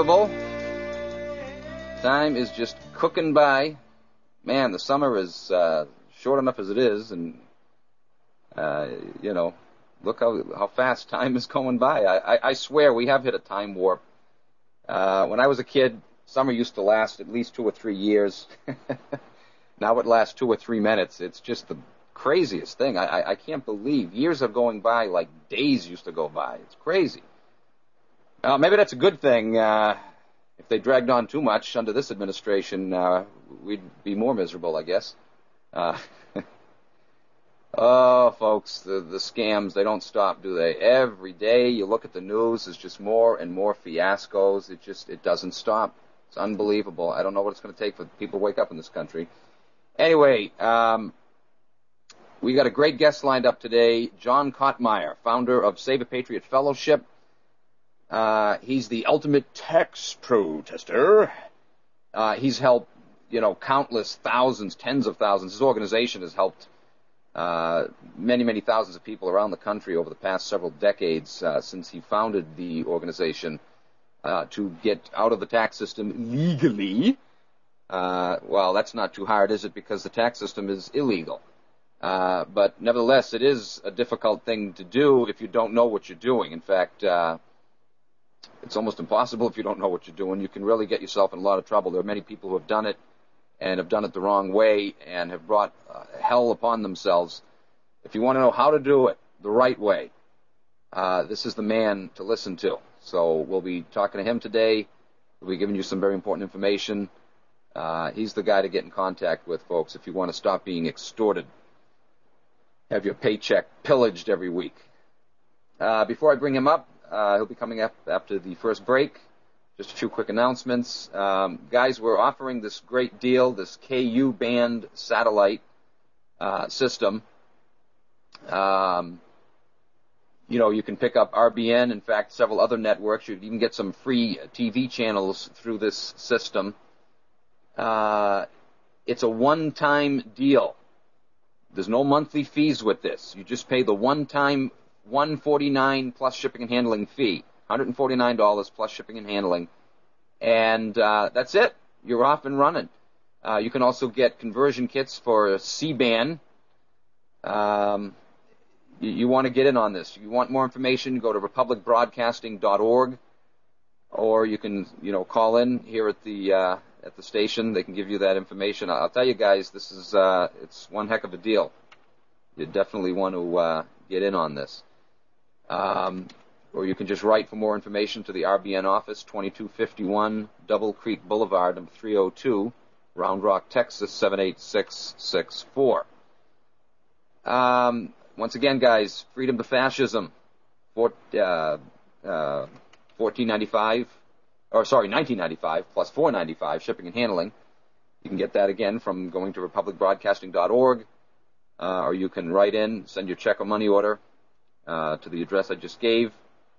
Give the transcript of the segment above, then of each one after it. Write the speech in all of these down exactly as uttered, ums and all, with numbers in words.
unbelievable. Time is just cooking by. Man, the summer is uh, short enough as it is, and, uh, you know, look how how fast time is going by. I, I, I swear we have hit a time warp. Uh, when I was a kid, summer used to last at least two or three years. Now it lasts two or three minutes. It's just the craziest thing. I, I, I can't believe years are going by like days used to go by. It's crazy. Uh, maybe that's a good thing. Uh, if they dragged on too much under this administration, uh, we'd be more miserable, I guess. Uh, oh, folks, the, the scams, they don't stop, do they? Every day you look at the news, there's just more and more fiascos. It just, it doesn't stop. It's unbelievable. I don't know what it's going to take for people to wake up in this country. Anyway, um, we got a great guest lined up today, John Kottmeyer, founder of Save a Patriot Fellowship. Uh, he's the ultimate tax protester. Uh, he's helped, you know, countless thousands, tens of thousands. His organization has helped uh, many, many thousands of people around the country over the past several decades uh, since he founded the organization uh, to get out of the tax system legally. Uh, well, that's not too hard, is it? Because the tax system is illegal. Uh, but nevertheless, it is a difficult thing to do if you don't know what you're doing. In fact, uh, it's almost impossible if you don't know what you're doing. You can really get yourself in a lot of trouble. There are many people who have done it and have done it the wrong way and have brought uh, hell upon themselves. If you want to know how to do it the right way, uh, this is the man to listen to. So we'll be talking to him today. We'll be giving you some very important information. Uh, he's the guy to get in contact with, folks, if you want to stop being extorted, have your paycheck pillaged every week. Uh, before I bring him up, uh, he'll be coming up after the first break. Just a few quick announcements. Um, guys, we're offering this great deal, this K U band satellite uh, system. Um, you know, you can pick up R B N, in fact, several other networks. You can even get some free T V channels through this system. Uh, it's a one-time deal. There's no monthly fees with this. You just pay the one-time one hundred forty-nine dollars plus shipping and handling fee, one hundred forty-nine dollars plus shipping and handling, and uh, that's it. You're off and running. Uh, you can also get conversion kits for C-band. Um, you, you want to get in on this. If you want more information, go to republic broadcasting dot org, or you can, you know, call in here at the uh, at the station. They can give you that information. I'll tell you guys, this is uh, it's one heck of a deal. You definitely want to uh, get in on this. Um, or you can just write for more information to the R B N office, twenty-two fifty-one Double Creek Boulevard, number three oh two, Round Rock, Texas, seven eight six six four. Um, once again, guys, Freedom to Fascism, for, uh, uh, fourteen ninety-five, or sorry, nineteen ninety-five plus four ninety-five shipping and handling. You can get that again from going to republic broadcasting dot org, uh, or you can write in, send your check or money order uh, to the address I just gave.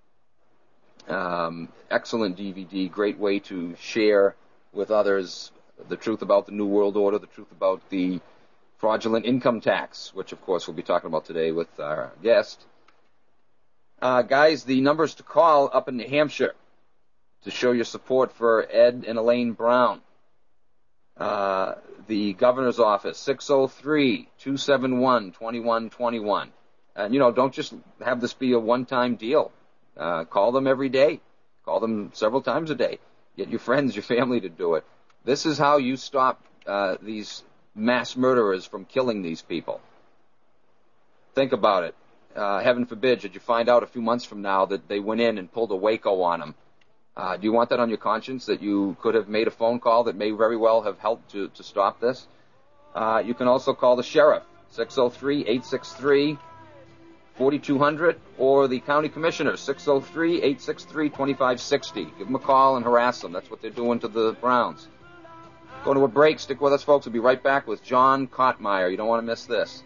Um, excellent D V D, great way to share with others the truth about the New World Order, the truth about the fraudulent income tax, which of course we'll be talking about today with our guest. Uh, guys, the numbers to call up in New Hampshire to show your support for Ed and Elaine Brown. Uh, the governor's office, six oh three, two seven one, two one two one. And, you know, don't just have this be a one-time deal. Uh, call them every day. Call them several times a day. Get your friends, your family to do it. This is how you stop uh, these mass murderers from killing these people. Think about it. Uh, heaven forbid, should you find out a few months from now that they went in and pulled a Waco on them. Uh, do you want that on your conscience, that you could have made a phone call that may very well have helped to, to stop this? Uh, you can also call the sheriff, six oh three, eight six three, four two zero zero, or the county commissioner, six oh three, eight six three, two five six oh. Give them a call and harass them. That's what they're doing to the Browns. Going to a break. Stick with us, folks. We'll be right back with John Kottmeyer. You don't want to miss this.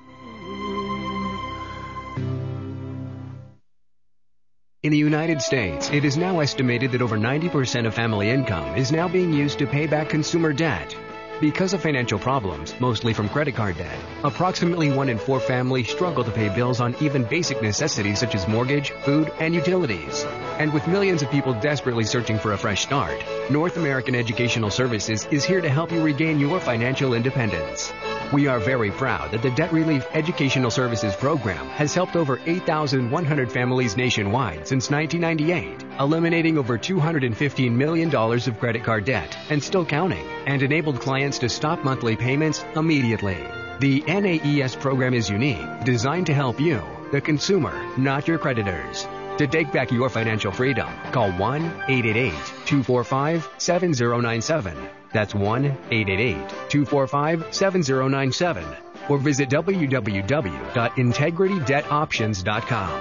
In the United States, it is now estimated that over ninety percent of family income is now being used to pay back consumer debt. Because of financial problems, mostly from credit card debt, approximately one in four families struggle to pay bills on even basic necessities such as mortgage, food, and utilities. And with millions of people desperately searching for a fresh start, North American Educational Services is here to help you regain your financial independence. We are very proud that the Debt Relief Educational Services Program has helped over eight thousand one hundred families nationwide since nineteen ninety-eight, eliminating over two hundred fifteen million dollars of credit card debt and still counting, and enabled clients to stop monthly payments immediately. The N A E S program is unique, designed to help you, the consumer, not your creditors. To take back your financial freedom, call one eight eight eight, two four five, seven zero nine seven. That's one eight eight eight, two four five, seven zero nine seven. Or visit w w w dot integrity debt options dot com.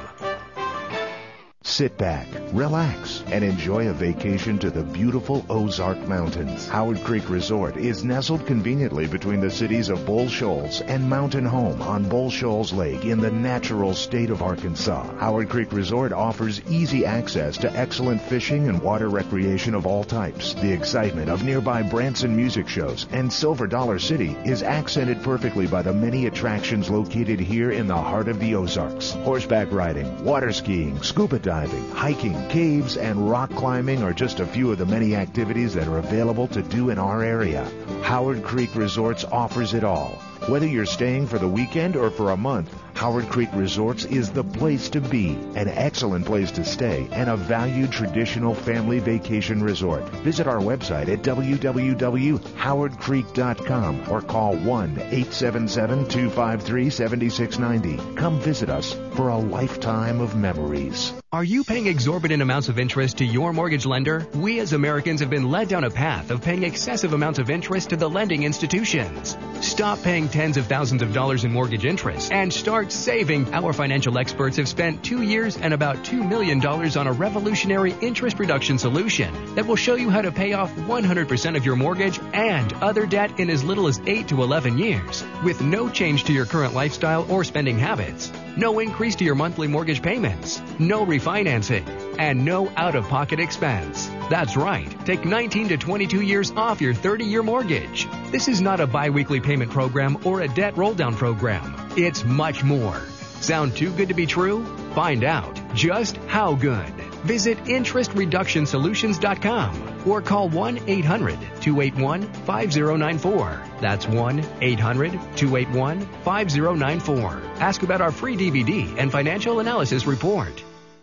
Sit back, relax, and enjoy a vacation to the beautiful Ozark Mountains. Howard Creek Resort is nestled conveniently between the cities of Bull Shoals and Mountain Home on Bull Shoals Lake in the natural state of Arkansas. Howard Creek Resort offers easy access to excellent fishing and water recreation of all types. The excitement of nearby Branson music shows and Silver Dollar City is accented perfectly by the many attractions located here in the heart of the Ozarks. Horseback riding, water skiing, scuba diving, Diving, hiking, caves, and rock climbing are just a few of the many activities that are available to do in our area. Howard Creek Resorts offers it all. Whether you're staying for the weekend or for a month, Howard Creek Resorts is the place to be, an excellent place to stay, and a valued traditional family vacation resort. Visit our website at w w w dot howard creek dot com or call one eight seven seven, two five three, seven six nine zero. Come visit us for a lifetime of memories. Are you paying exorbitant amounts of interest to your mortgage lender? We as Americans have been led down a path of paying excessive amounts of interest to the lending institutions. Stop paying tens of thousands of dollars in mortgage interest and start saving. Our financial experts have spent two years and about two million dollars on a revolutionary interest reduction solution that will show you how to pay off one hundred percent of your mortgage and other debt in as little as eight to eleven years with no change to your current lifestyle or spending habits. No increase to your monthly mortgage payments, no refinancing, and no out-of-pocket expense. That's right. Take nineteen to twenty-two years off your thirty-year mortgage. This is not a bi-weekly payment program or a debt roll-down program. It's much more. Sound too good to be true? Find out just how good. Visit interest reduction solutions dot com or call one eight hundred, two eight one, five zero nine four. That's one eight hundred, two eight one, five zero nine four. Ask about our free D V D and financial analysis report.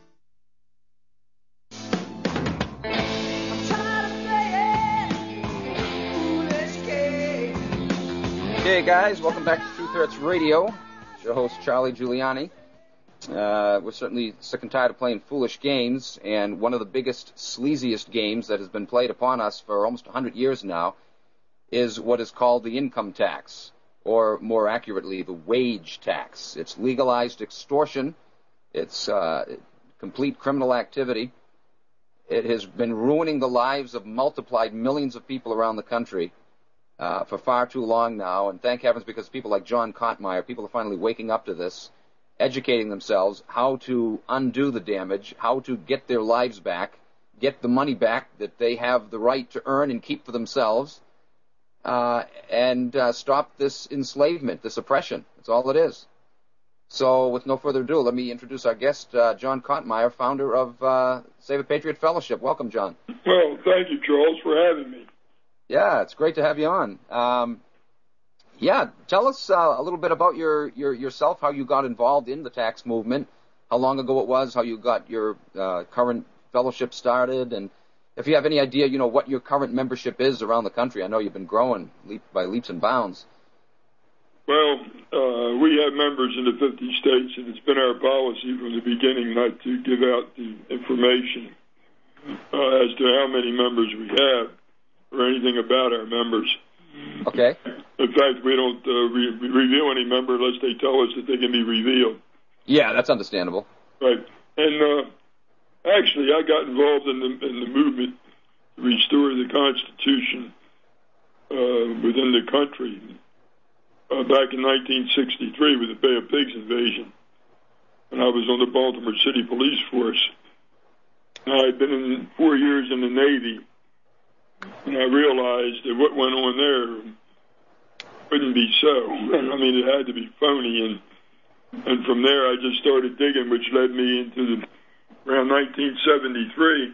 Hey guys, welcome back to True Threats Radio. It's your host Charlie Giuliani. Uh, we're certainly sick and tired of playing foolish games, and one of the biggest, sleaziest games that has been played upon us for almost one hundred years now is what is called the income tax, or more accurately, the wage tax. It's legalized extortion. It's uh, complete criminal activity. It has been ruining the lives of multiplied millions of people around the country uh, for far too long now, and thank heavens because people like John Kottmeyer, people are finally waking up to this, educating themselves how to undo the damage, how to get their lives back, get the money back that they have the right to earn and keep for themselves, uh, and uh, stop this enslavement, this oppression. That's all it is. So with no further ado, let me introduce our guest, uh, John Kottmeyer, founder of uh, Save a Patriot Fellowship. Welcome, John. Well, thank you, Charles, for having me. Yeah, it's great to have you on. Um, Yeah, tell us uh, a little bit about your, your yourself, how you got involved in the tax movement, how long ago it was, how you got your uh, current fellowship started, and if you have any idea, you know, what your current membership is around the country. I know you've been growing leap by leaps and bounds. Well, uh, we have members in the fifty states, and it's been our policy from the beginning not to give out the information uh, as to how many members we have or anything about our members. Okay. In fact, we don't uh, re- reveal any member unless they tell us that they can be revealed. Yeah, that's understandable. Right. And uh, actually, I got involved in the, in the movement to restore the Constitution uh, within the country uh, back in nineteen sixty-three with the Bay of Pigs invasion. And I was on the Baltimore City Police Force. And I had been in four years in the Navy. And I realized that what went on there couldn't be so. I mean, it had to be phony, and and from there I just started digging, which led me into the around nineteen seventy-three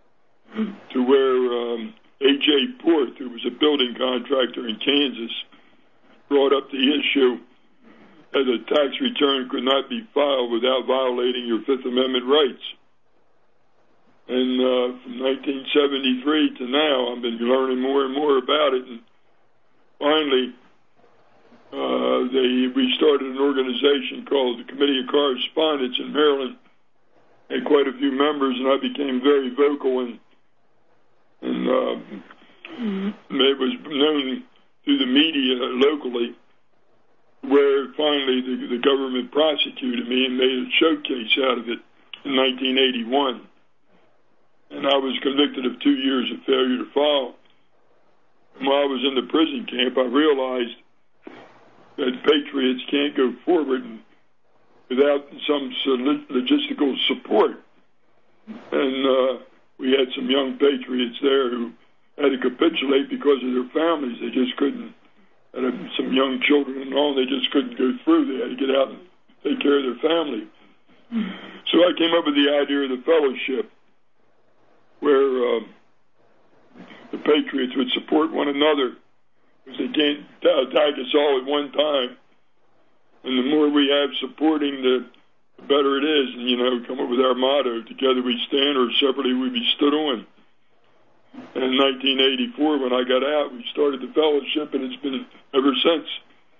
to where um, A J Porth, who was a building contractor in Kansas, brought up the issue that a tax return could not be filed without violating your Fifth Amendment rights. And uh, from nineteen seventy-three to now, I've been learning more and more about it. And finally, uh, they we started an organization called the Committee of Correspondence in Maryland. Had quite a few members, and I became very vocal, and and uh, it was known through the media locally, where finally the, the government prosecuted me and made a showcase out of it in nineteen eighty-one. And I was convicted of two years of failure to file. And while I was in the prison camp, I realized that patriots can't go forward without some logistical support. And uh, we had some young patriots there who had to capitulate because of their families. They just couldn't, and some young children and all, they just couldn't go through. They had to get out and take care of their family. So I came up with the idea of the fellowship, where uh, the patriots would support one another, because they can't attack us all at one time. And the more we have supporting, the better it is. And, you know, come up with our motto, together we stand, or separately we be stood on. And in nineteen eighty-four, when I got out, we started the fellowship, and it's been ever since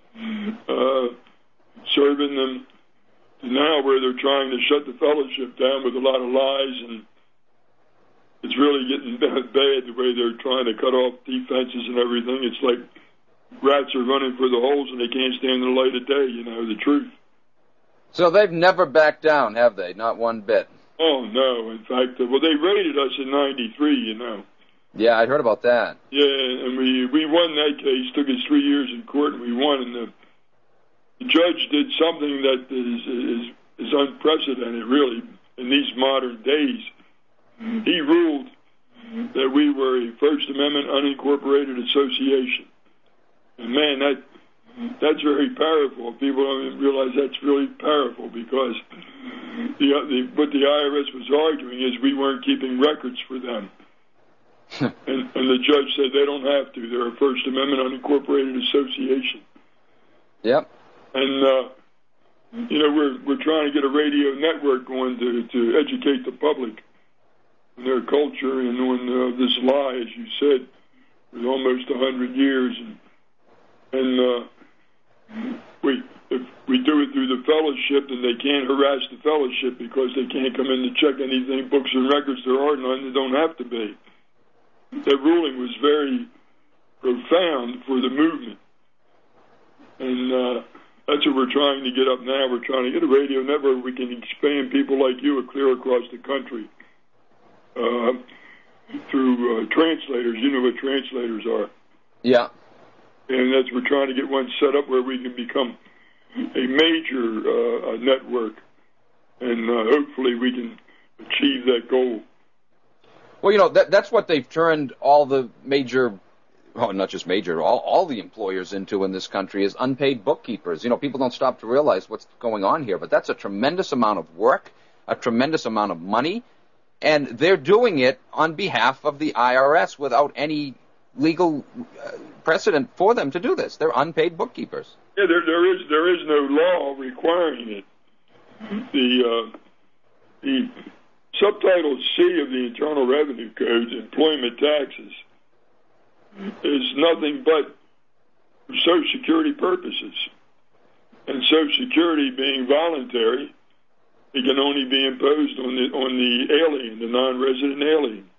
uh, serving them to now, where they're trying to shut the fellowship down with a lot of lies, and it's really getting bad the way they're trying to cut off defenses and everything. It's like rats are running for the holes and they can't stand the light of day, you know, the truth. So they've never backed down, have they? Not one bit. Oh, no. In fact, well, they raided us in ninety-three, you know. Yeah, I heard about that. Yeah, and we, we won that case. Took us three years in court, and we won. And the, the judge did something that is, is, is unprecedented, really, in these modern days. He ruled that we were a First Amendment unincorporated association. And, man, that that's very powerful. People don't realize that's really powerful, because the, the, what the I R S was arguing is we weren't keeping records for them. and, and the judge said they don't have to. They're a First Amendment unincorporated association. Yep. And, uh, you know, we're we're trying to get a radio network going to, to educate the public on their culture and on uh, this lie, as you said, with almost a hundred years. And, and uh, we if we do it through the fellowship, then they can't harass the fellowship, because they can't come in to check anything, books and records. There are none. They don't have to be. That ruling was very profound for the movement. And uh, that's what we're trying to get up now. We're trying to get a radio network. We can expand people like you clear across the country uh, through uh, translators. You know what translators are. Yeah. And that's we're trying to get one set up where we can become a major uh, network, and uh, hopefully we can achieve that goal. Well, you know, that, that's what they've turned all the major, well, not just major, all, all the employers into in this country is unpaid bookkeepers. You know, people don't stop to realize what's going on here, but that's a tremendous amount of work, a tremendous amount of money, and they're doing it on behalf of the I R S without any legal uh, precedent for them to do this. They're unpaid bookkeepers. Yeah, there, there is there is no law requiring it. The uh, the Subtitle C of the Internal Revenue Code, employment taxes, is nothing but for Social Security purposes. And Social Security being voluntary, it can only be imposed on the on the alien, the non-resident alien.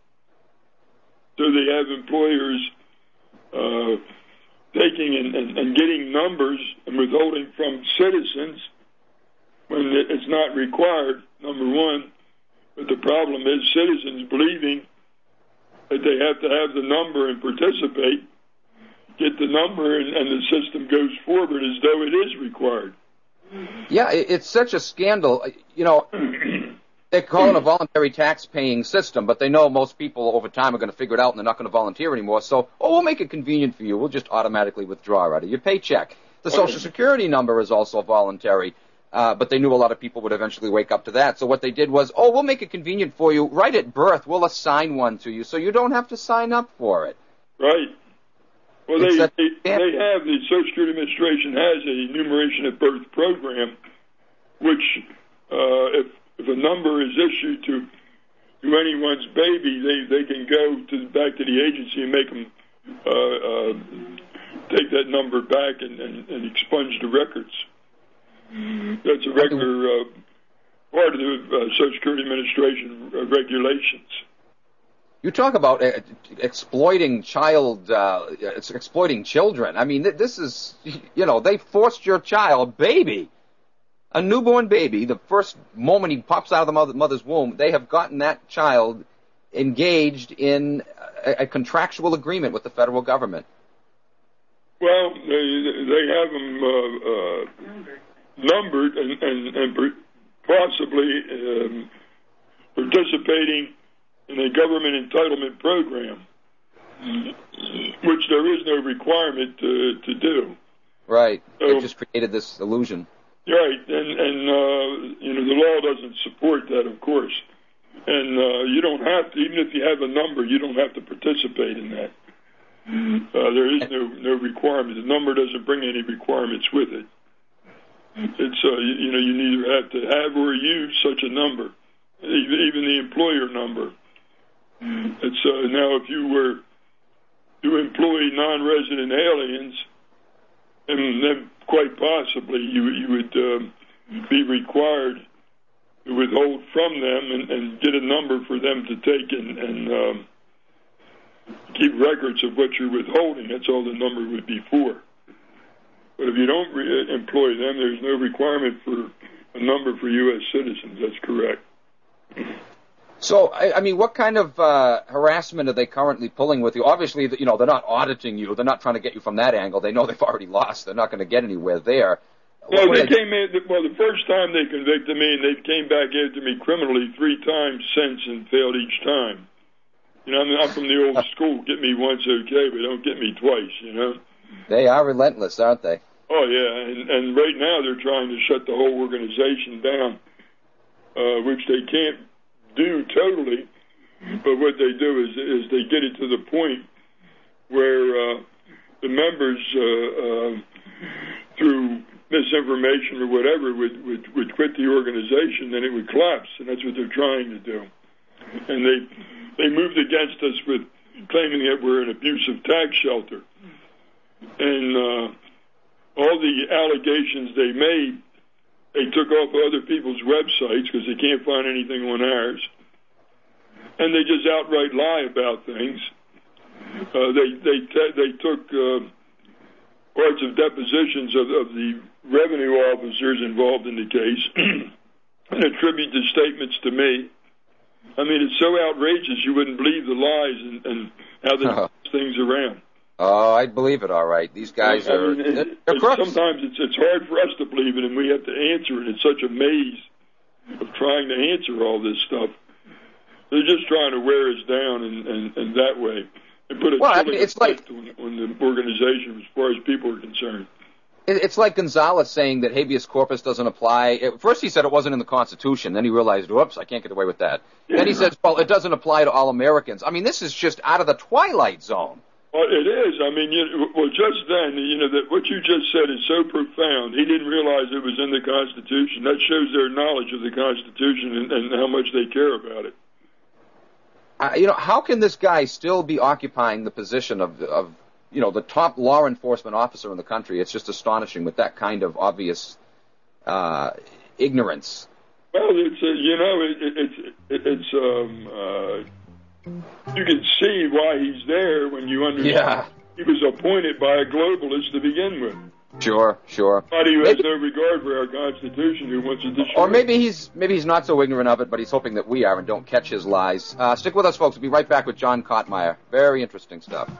So they have employers uh, taking and, and, and getting numbers and withholding from citizens when it's not required, number one. But the problem is citizens believing that they have to have the number and participate, get the number, and, and the system goes forward as though it is required. Yeah, it's such a scandal. You know, They call it a voluntary tax-paying system, but they know most people over time are going to figure it out and they're not going to volunteer anymore. So, oh, we'll make it convenient for you. We'll just automatically withdraw out of your paycheck. The Social Security number is also voluntary, uh, but they knew a lot of people would eventually wake up to that. So what they did was, oh, we'll make it convenient for you. Right at birth, we'll assign one to you so you don't have to sign up for it. Right. Well, they, a, they, they have, the Social Security Administration has a enumeration at birth program, which uh, if if a number is issued to to anyone's baby, they, they can go to back to the agency and make them uh, uh, take that number back and, and, and expunge the records. That's a regular uh, part of the uh, Social Security Administration uh, regulations. You talk about uh, exploiting child, uh, exploiting children. I mean, this is, you know, they forced your child, baby, a newborn baby, the first moment he pops out of the mother, mother's womb, they have gotten that child engaged in a, a contractual agreement with the federal government. Well, they, they have them uh, uh, numbered and, and, and possibly um, participating in a government entitlement program, which there is no requirement to, to do. Right. So, they just created this illusion. Right, and, and uh, you know, the law doesn't support that, of course. And uh, you don't have to, even if you have a number, you don't have to participate in that. Uh, there is no, no requirement. The number doesn't bring any requirements with it. It's, uh, you, you know, you neither have to have or use such a number, even the employer number. It's uh, now if you were to employ non-resident aliens, and then quite possibly you you would um, be required to withhold from them and, and get a number for them to take and, and um, keep records of what you're withholding. That's all the number would be for. But if you don't re- employ them, there's no requirement for a number for U S citizens. That's correct. So, I, I mean, what kind of uh, harassment are they currently pulling with you? Obviously, you know, they're not auditing you. They're not trying to get you from that angle. They know they've already lost. They're not going to get anywhere there. Well, they came in, well, the first time they convicted me, and they came back after me criminally three times since and failed each time. You know, I'm, I'm from the old school. Get me once, okay, but don't get me twice, you know? They are relentless, aren't they? Oh, yeah, and, and right now they're trying to shut the whole organization down, uh, which they can't do totally, but what they do is is they get it to the point where uh, the members, uh, uh, through misinformation or whatever, would, would, would quit the organization, and it would collapse, and that's what they're trying to do. And they they moved against us with claiming that we're an abusive tax shelter. And uh, all the allegations they made, they took off other people's websites because they can't find anything on ours. And they just outright lie about things. Uh, they they te- they took uh, parts of depositions of, of the revenue officers involved in the case and attribute the statements to me. I mean, it's so outrageous you wouldn't believe the lies and, and how they uh-huh. pass things around. Oh, I believe it, all right. These guys I are... mean, it, they're it's, sometimes it's, it's hard for us to believe it, and we have to answer it. It's such a maze of trying to answer all this stuff. They're just trying to wear us down in, in, in that way and put a well, I mean, it's like, on, on the organization as far as people are concerned. It's like Gonzalez saying that habeas corpus doesn't apply. First he said it wasn't in the Constitution. Then he realized, whoops, I can't get away with that. Yeah. Then he says, well, it doesn't apply to all Americans. I mean, this is just out of the twilight zone. Well, it is. I mean, you, well, just then, you know, that what you just said is so profound. He didn't realize it was in the Constitution. That shows their knowledge of the Constitution and, and how much they care about it. Uh, you know, how can this guy still be occupying the position of, of, you know, the top law enforcement officer in the country? It's just astonishing with that kind of obvious uh, ignorance. Well, it's uh, you know, it, it, it's it, it's um, uh, you can see why he's there when you understand. Yeah. He was appointed by a globalist to begin with. Sure, sure. Somebody who has no regard for our Constitution, who wants to destroy. Or maybe he's maybe he's not so ignorant of it, but he's hoping that we are and don't catch his lies. Uh, stick with us, folks. We'll be right back with John Kottmeyer. Very interesting stuff.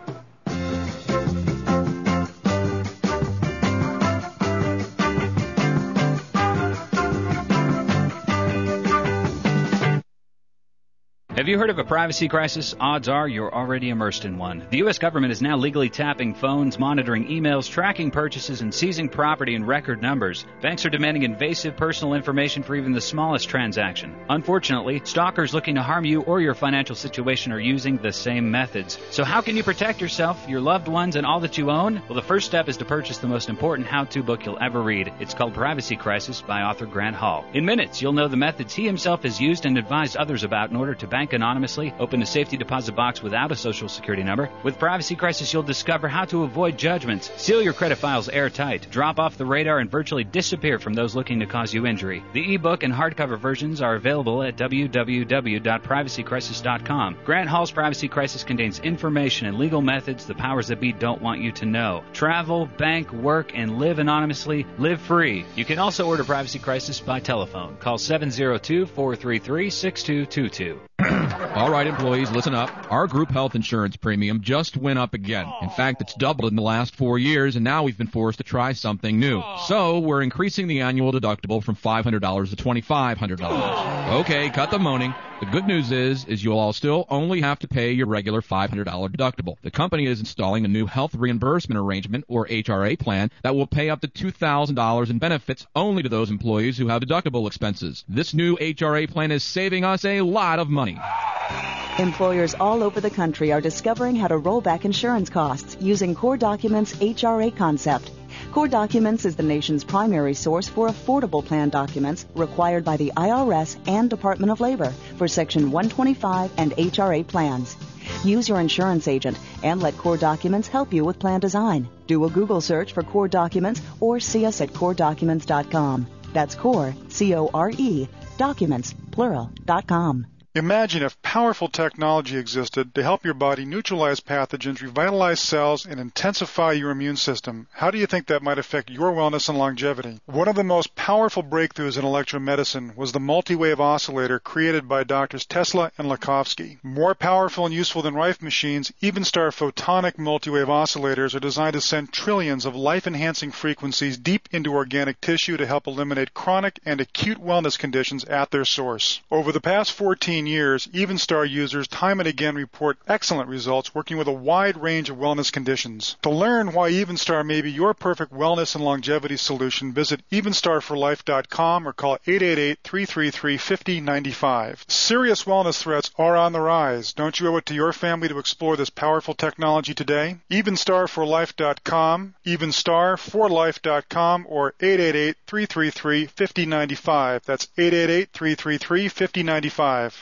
Have you heard of a privacy crisis? Odds are you're already immersed in one. The U S government is now legally tapping phones, monitoring emails, tracking purchases, and seizing property in record numbers. Banks are demanding invasive personal information for even the smallest transaction. Unfortunately, stalkers looking to harm you or your financial situation are using the same methods. So how can you protect yourself, your loved ones, and all that you own? Well, the first step is to purchase the most important how-to book you'll ever read. It's called Privacy Crisis by author Grant Hall. In minutes, you'll know the methods he himself has used and advised others about in order to bank anonymously, open a safety deposit box without a social security number. With Privacy Crisis, you'll discover how to avoid judgments, seal your credit files airtight, drop off the radar, and virtually disappear from those looking to cause you injury. The ebook and hardcover versions are available at w w w dot privacy crisis dot com. Grant Hall's Privacy Crisis contains information and legal methods the powers that be don't want you to know. Travel, bank, work, and live anonymously. Live free. You can also order Privacy Crisis by telephone. Call seven zero two, four three three, six two two two. All right, employees, listen up. Our group health insurance premium just went up again. In fact, it's doubled in the last four years, and now we've been forced to try something new. So we're increasing the annual deductible from five hundred dollars to twenty-five hundred dollars. Okay, cut the moaning. The good news is, is you'll all still only have to pay your regular five hundred dollars deductible. The company is installing a new health reimbursement arrangement, or H R A plan, that will pay up to two thousand dollars in benefits only to those employees who have deductible expenses. This new H R A plan is saving us a lot of money. Employers all over the country are discovering how to roll back insurance costs using Core Documents' H R A concept. Core Documents is the nation's primary source for affordable plan documents required by the I R S and Department of Labor for Section one twenty-five and H R A plans. Use your insurance agent and let Core Documents help you with plan design. Do a Google search for Core Documents or see us at core documents dot com. That's Core, C O R E, documents, plural, dot com. Imagine if powerful technology existed to help your body neutralize pathogens, revitalize cells, and intensify your immune system. How do you think that might affect your wellness and longevity? One of the most powerful breakthroughs in electromedicine was the multi-wave oscillator created by Doctors Tesla and Lakhovsky. More powerful and useful than Rife machines, Evenstar photonic multi-wave oscillators are designed to send trillions of life-enhancing frequencies deep into organic tissue to help eliminate chronic and acute wellness conditions at their source. Over the past fourteen years, Evenstar users time and again report excellent results working with a wide range of wellness conditions. To learn why Evenstar may be your perfect wellness and longevity solution, visit evenstar for life dot com or call eight eight eight, three three three, five zero nine five. Serious wellness threats are on the rise. Don't you owe it to your family to explore this powerful technology today? evenstar for life dot com, evenstar for life dot com, or eight eight eight, three three three, five zero nine five. That's eight eight eight, three three three, five zero nine five.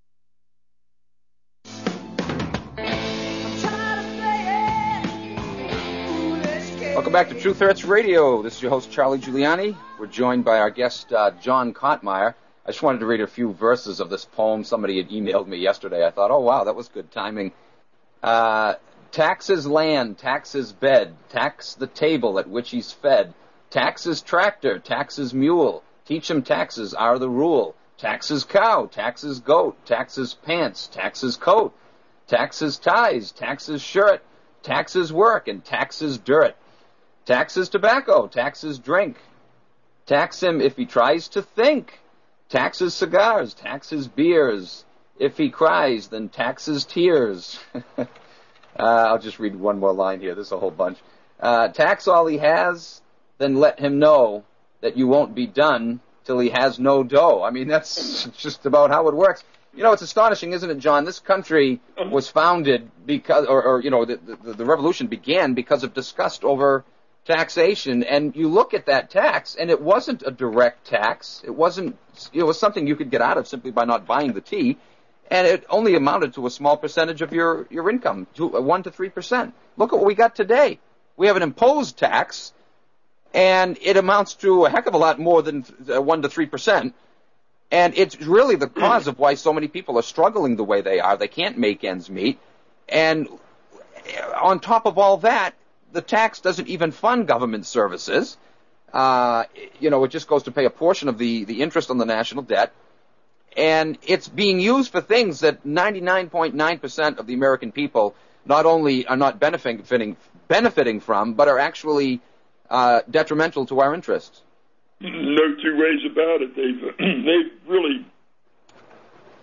Welcome back to Truth Hurts Radio. This is your host, Charlie Giuliani. We're joined by our guest, uh, John Kottmeyer. I just wanted to read a few verses of this poem. Somebody had emailed me yesterday. I thought, oh, wow, that was good timing. Uh, tax his land, tax his bed, tax the table at which he's fed, tax his tractor, tax his mule, teach him taxes are the rule, tax his cow, tax his goat, tax his pants, tax his coat, tax his ties, tax his shirt, tax his work, and tax his dirt. Tax his tobacco, tax his drink. Tax him if he tries to think. Tax his cigars, tax his beers. If he cries, then tax his tears. uh, I'll just read one more line here. There's a whole bunch. Uh, tax all he has, then let him know that you won't be done till he has no dough. I mean, that's just about how it works. You know, it's astonishing, isn't it, John? This country was founded because, or, or you know, the, the, the revolution began because of disgust over taxation, and you look at that tax, and it wasn't a direct tax. It wasn't, it was something you could get out of simply by not buying the tea, and it only amounted to a small percentage of your, your income, to one to three percent. Look at what we got today. We have an imposed tax, and it amounts to a heck of a lot more than one to three percent, and it's really the cause of why so many people are struggling the way they are. They can't make ends meet, and on top of all that, the tax doesn't even fund government services. Uh, you know, it just goes to pay a portion of the, the interest on the national debt. And it's being used for things that ninety-nine point nine percent of the American people not only are not benefiting, benefiting from, but are actually uh, detrimental to our interests. No two ways about it. They've, they've really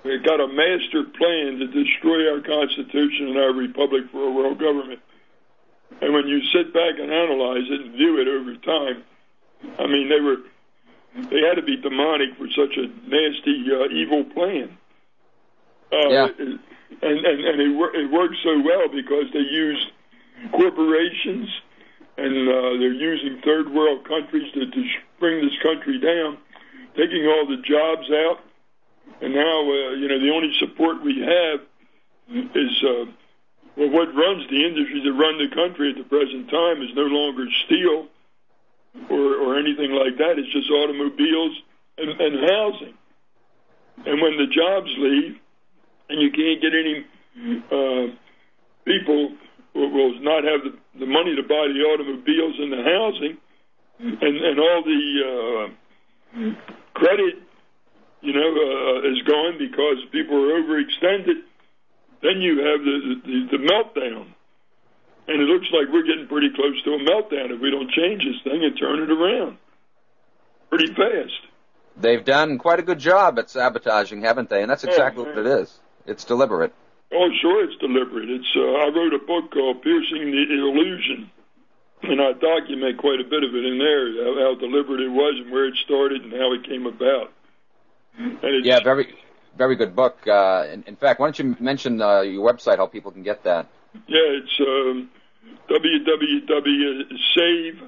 They've got a master plan to destroy our Constitution and our republic for a world government. And when you sit back and analyze it and view it over time, I mean, they were they had to be demonic for such a nasty, uh, evil plan. Uh, yeah. And, and, and it, it worked so well because they used corporations and uh, they're using third world countries to, to bring this country down, taking all the jobs out. And now, uh, you know, the only support we have is, uh, well, what runs the industry that run the country at the present time is no longer steel or, or anything like that. It's just automobiles and, and housing. And when the jobs leave and you can't get any uh, people who will not have the, the money to buy the automobiles and the housing and, and all the uh, credit, you know, uh, is gone because people are overextended, then you have the, the, the meltdown. And it looks like we're getting pretty close to a meltdown if we don't change this thing and turn it around pretty fast. They've done quite a good job at sabotaging, haven't they? And that's exactly oh, what it is. It's deliberate. Oh, sure, it's deliberate. It's uh, I wrote a book called Piercing the Illusion, and I document quite a bit of it in there, how, how deliberate it was and where it started and how it came about. And it's, yeah, very, very good book. Uh, in, in fact, why don't you mention uh, your website, how people can get that? Yeah, it's um, w w w dot save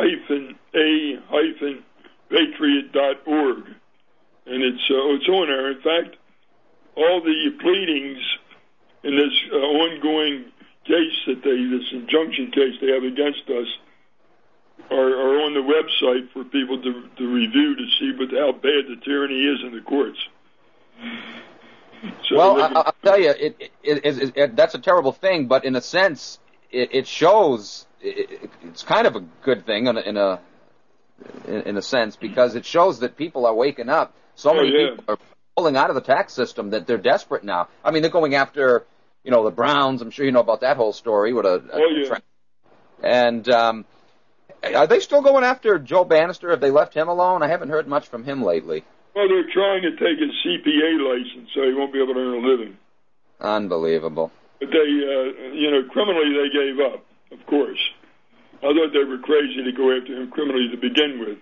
a patriot dot org, and it's uh, it's on there. In fact, all the pleadings in this uh, ongoing case that they, this injunction case they have against us, are, are on the website for people to, to review to see what, how bad the tyranny is in the courts. So well, I, I'll tell you, it, it, it, it, it, that's a terrible thing, but in a sense, it, it shows it, it's kind of a good thing in a, in a in a sense because it shows that people are waking up. So oh, many yeah. people are pulling out of the tax system that they're desperate now. I mean, they're going after, you know, the Browns. I'm sure you know about that whole story with a. a oh yeah. Tra- and um, are they still going after Joe Bannister? Have they left him alone? I haven't heard much from him lately. Well, they're trying to take his C P A license so he won't be able to earn a living. Unbelievable. But they, uh, you know, criminally they gave up, of course. I thought they were crazy to go after him criminally to begin with.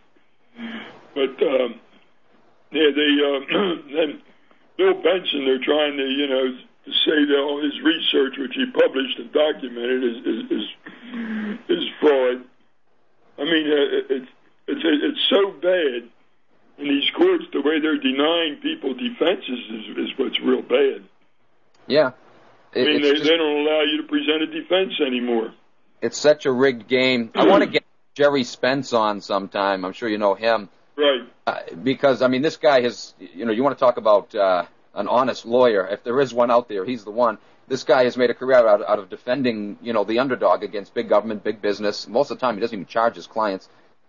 But, um, yeah, they, uh, and Bill Benson, they're trying to, you know, to say that all his research, which he published and documented, is is, is, is fraud. I mean, uh, it's, it's, it's so bad. In these courts, the way they're denying people defenses is, is what's real bad. Yeah. It, I mean, they, just, they don't allow you to present a defense anymore. It's such a rigged game. I want to get Jerry Spence on sometime. I'm sure you know him. Right. Uh, because, I mean, this guy has, you know, you want to talk about uh, an honest lawyer. If there is one out there, he's the one. This guy has made a career out, out of defending, you know, the underdog against big government, big business. Most of the time, he doesn't even charge his clients.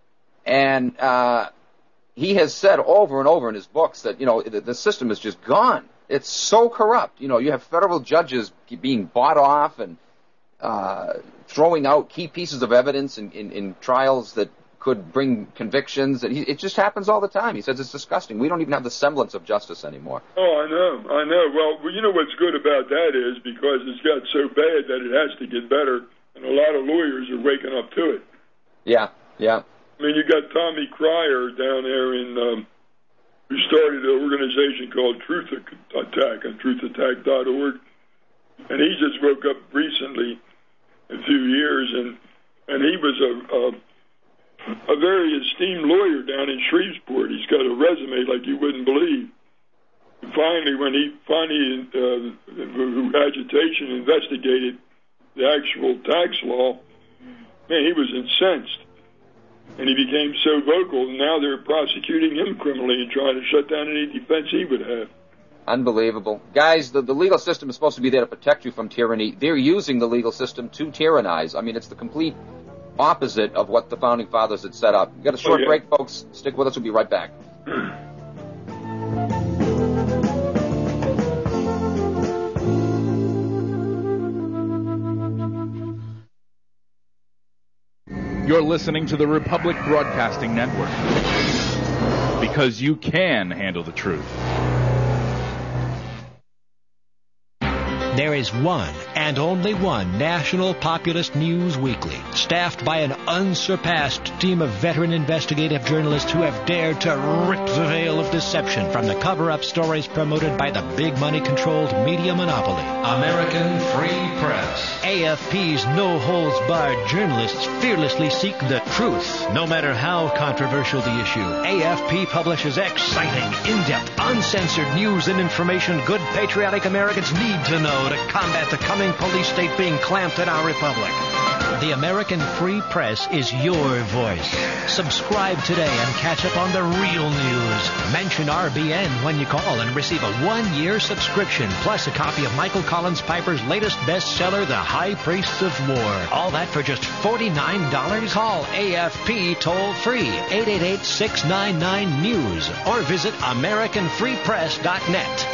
And, uh, he has said over and over in his books that, you know, the, the system is just gone. It's so corrupt. You know, you have federal judges being bought off and uh, throwing out key pieces of evidence in, in, in trials that could bring convictions. And he, it just happens all the time. He says it's disgusting. We don't even have the semblance of justice anymore. Oh, I know. I know. Well, you know what's good about that is because it's got so bad that it has to get better, and a lot of lawyers are waking up to it. Yeah, yeah. I mean, you got Tommy Cryer down there in, um, who started an organization called Truth Attack on truth attack dot org, and he just woke up recently, a few years, and and he was a, a a very esteemed lawyer down in Shreveport. He's got a resume like you wouldn't believe. And finally, when he finally uh, who agitation investigated the actual tax law, man, he was incensed. And he became so vocal, and now they're prosecuting him criminally and trying to shut down any defense he would have. Unbelievable. Guys, the, the legal system is supposed to be there to protect you from tyranny. They're using the legal system to tyrannize. I mean, it's the complete opposite of what the Founding Fathers had set up. We've got a short oh, yeah. break, folks. Stick with us. We'll be right back. You're listening to the Republic Broadcasting Network, because you can handle the truth. There is one and only one national populist news weekly, staffed by an unsurpassed team of veteran investigative journalists who have dared to rip the veil of deception from the cover-up stories promoted by the big money-controlled media monopoly. American Free Press. A F P's no-holds-barred journalists fearlessly seek the truth, no matter how controversial the issue. A F P publishes exciting, in-depth, uncensored news and information good patriotic Americans need to know to combat the coming police state being clamped in our republic. The American Free Press is your voice. Subscribe today and catch up on the real news. Mention R B N when you call and receive a one-year subscription, plus a copy of Michael Collins Piper's latest bestseller, The High Priests of War. All that for just forty-nine dollars. Call A F P toll-free, eight eight eight, six nine nine, news, or visit American Free Press dot net.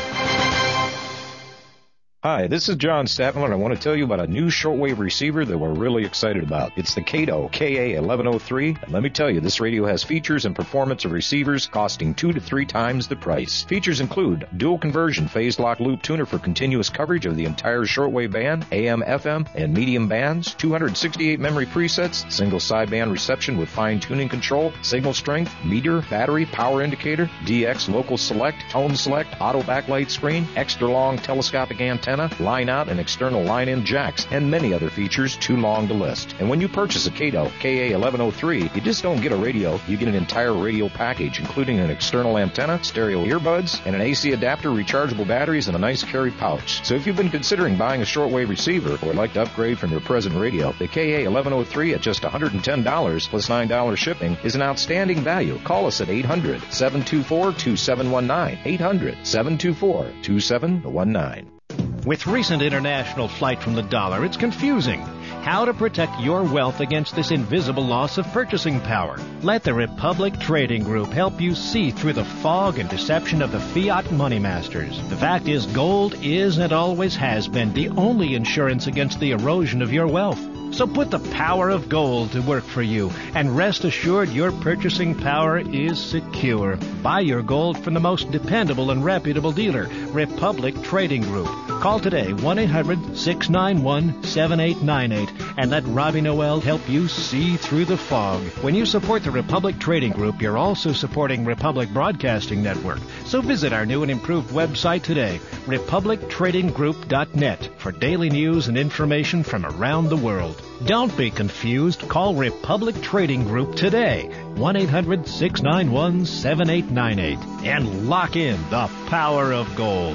Hi, this is John Statler, and I want to tell you about a new shortwave receiver that we're really excited about. It's the Kato K A eleven oh three, and let me tell you, this radio has features and performance of receivers costing two to three times the price. Features include dual conversion phase lock loop tuner for continuous coverage of the entire shortwave band, A M, F M, and medium bands, two hundred sixty-eight memory presets, single sideband reception with fine tuning control, signal strength, meter, battery, power indicator, D X local select, tone select, auto backlight screen, extra long telescopic antenna, line out and external line-in jacks, and many other features too long to list. And when you purchase a Kato K A eleven oh three, you just don't get a radio, you get an entire radio package, including an external antenna, stereo earbuds, and an A C adapter, rechargeable batteries, and a nice carry pouch. So if you've been considering buying a shortwave receiver or would like to upgrade from your present radio, the K A eleven oh three at just one hundred ten dollars plus nine dollars shipping is an outstanding value. Call us at eight hundred, seven two four, two seven one nine, eight hundred, seven two four, two seven one nine. With recent international flight from the dollar, it's confusing. How to protect your wealth against this invisible loss of purchasing power. Let the Republic Trading Group help you see through the fog and deception of the fiat money masters. The fact is, gold is and always has been the only insurance against the erosion of your wealth. So put the power of gold to work for you, and rest assured your purchasing power is secure. Buy your gold from the most dependable and reputable dealer, Republic Trading Group. Call today, one eight hundred, six nine one, seven eight nine eight, and let Robbie Noel help you see through the fog. When you support the Republic Trading Group, you're also supporting Republic Broadcasting Network. So visit our new and improved website today, republic trading group dot net, for daily news and information from around the world. Don't be confused. Call Republic Trading Group today, one eight hundred, six nine one, seven eight nine eight, and lock in the power of gold.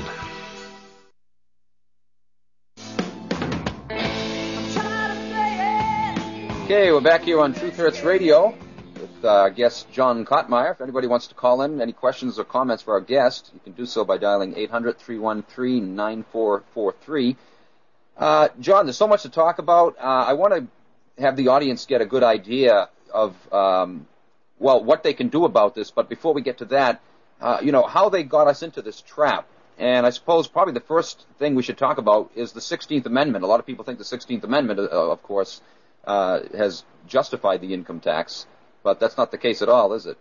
Okay, we're back here on Truth Hurts Radio with uh, our guest John Kottmeyer. If anybody wants to call in, any questions or comments for our guest, you can do so by dialing eight hundred, three one three, nine four four three. Uh, John, there's so much to talk about. Uh, I want to have the audience get a good idea of, um, well, what they can do about this. But before we get to that, uh, you know, how they got us into this trap. And I suppose probably the first thing we should talk about is the sixteenth Amendment. A lot of people think the sixteenth Amendment, uh, of course, uh, has justified the income tax, but that's not the case at all, is it?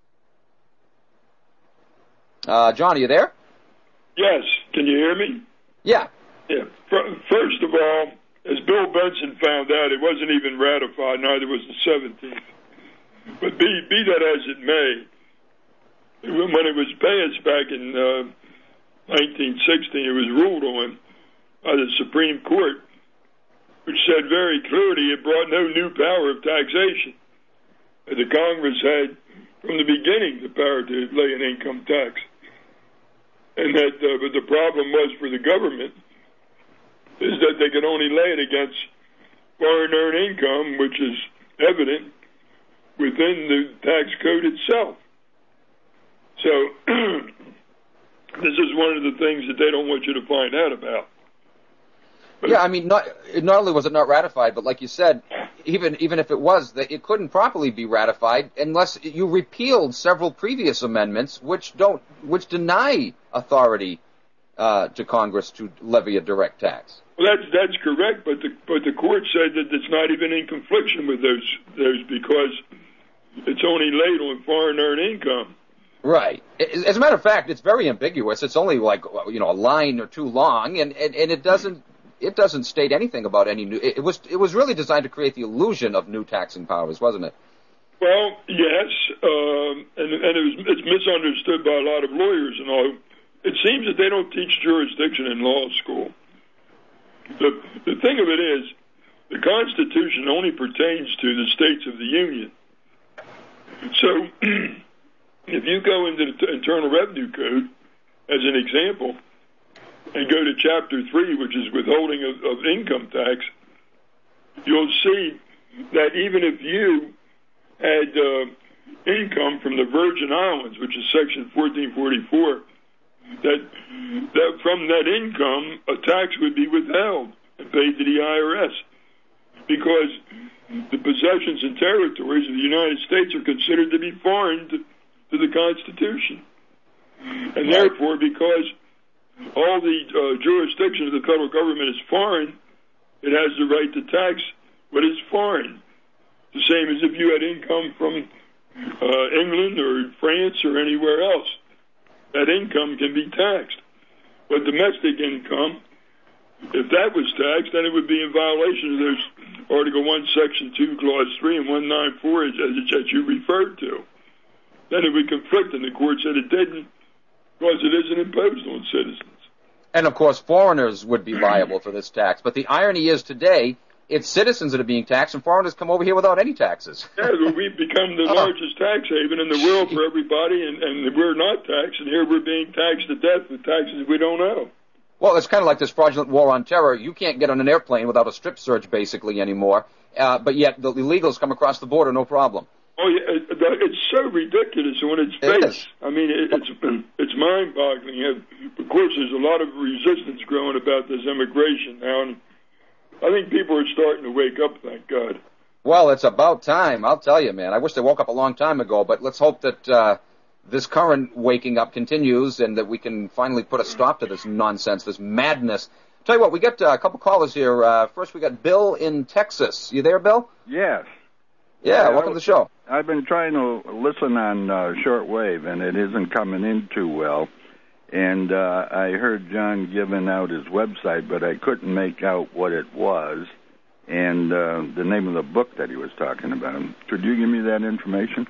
Uh, John, are you there? Yes. Can you hear me? Yeah. Yeah. First of all, as Bill Benson found out, it wasn't even ratified, neither was the seventeenth. But be, be that as it may, when it was passed back in uh, nineteen sixteen, it was ruled on by the Supreme Court, which said very clearly it brought no new power of taxation. The Congress had, from the beginning, the power to lay an income tax. And that, uh, but the problem was for the government is that they could only lay it against foreign earned income, which is evident within the tax code itself. So this is one of the things that they don't want you to find out about. But yeah, I mean, not not only was it not ratified, but like you said, even even if it was, that it couldn't properly be ratified unless you repealed several previous amendments, which don't which deny authority uh, to Congress to levy a direct tax. Well, that's that's correct, but the but the court said that it's not even in confliction with those those because it's only laid on foreign earned income. Right. As a matter of fact, it's very ambiguous. It's only like, you know, a line or two long, and, and, and it doesn't it doesn't state anything about any new. It was it was really designed to create the illusion of new taxing powers, wasn't it? Well, yes, um, and, and it was, it's misunderstood by a lot of lawyers and all. It seems that they don't teach jurisdiction in law school. The the thing of it is, the Constitution only pertains to the states of the Union. So. If you go into the Internal Revenue Code, as an example, and go to Chapter three, which is withholding of, of income tax, you'll see that even if you had uh, income from the Virgin Islands, which is Section fourteen forty-four, that, that from that income, a tax would be withheld and paid to the I R S, because the possessions and territories of the United States are considered to be foreign to to the Constitution. And therefore, because all the uh, jurisdiction of the federal government is foreign, it has the right to tax what is foreign. The same as if you had income from uh, England or France or anywhere else. That income can be taxed. But domestic income, if that was taxed, then it would be in violation of those Article one, Section two, Clause three, and one ninety-four, as, as you referred to. Then it would conflict, and the court said it didn't because it isn't imposed on citizens. And, of course, foreigners would be liable for this tax. But the irony is today, it's citizens that are being taxed, and foreigners come over here without any taxes. Yeah, we've become the largest tax haven in the world for everybody, and, and we're not taxed, and here we're being taxed to death with taxes we don't owe. Well, it's kind of like this fraudulent war on terror. You can't get on an airplane without a strip search, basically, anymore. Uh, but yet the illegals come across the border, no problem. Oh, yeah, it's so ridiculous on its face. I mean, it's it's mind-boggling. Of course, there's a lot of resistance growing about this immigration now, and I think people are starting to wake up, thank God. Well, it's about time, I'll tell you, man. I wish they woke up a long time ago, but let's hope that uh, this current waking up continues and that we can finally put a stop to this nonsense, this madness. Tell you what, we got uh, a couple callers here. Uh, first, we got Bill in Texas. You there, Bill? Yes. Yeah, welcome to the show. I've been trying to listen on uh, shortwave, and it isn't coming in too well. And uh, I heard John giving out his website, but I couldn't make out what it was and uh, the name of the book that he was talking about. Could you give me that information?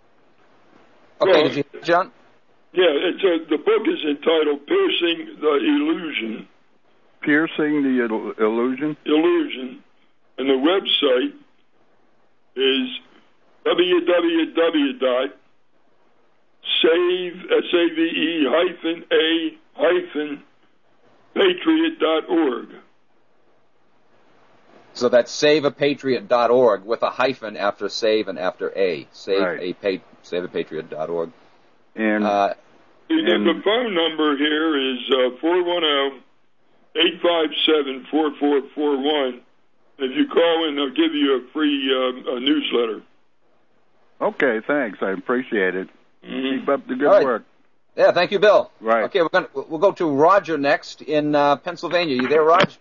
Okay, well, did you, John? Yeah, it's a, the book is entitled Piercing the Illusion. Piercing the il- Illusion? Illusion. And the website is w w w dot save, S A V E hyphen A hyphen patriot dot org. So that's save a patriot dot org with a hyphen after save and after A. Save right. a pa- save a patriot dot org. And, uh, and the phone number here is uh, four one zero, eight five seven, four four four one. If you call in, they'll give you a free uh, a newsletter. Okay, thanks. I appreciate it. Mm-hmm. Keep up the good right. work. Yeah, thank you, Bill. Right. Okay, we're gonna we'll go to Roger next in uh, Pennsylvania. You there, Raj?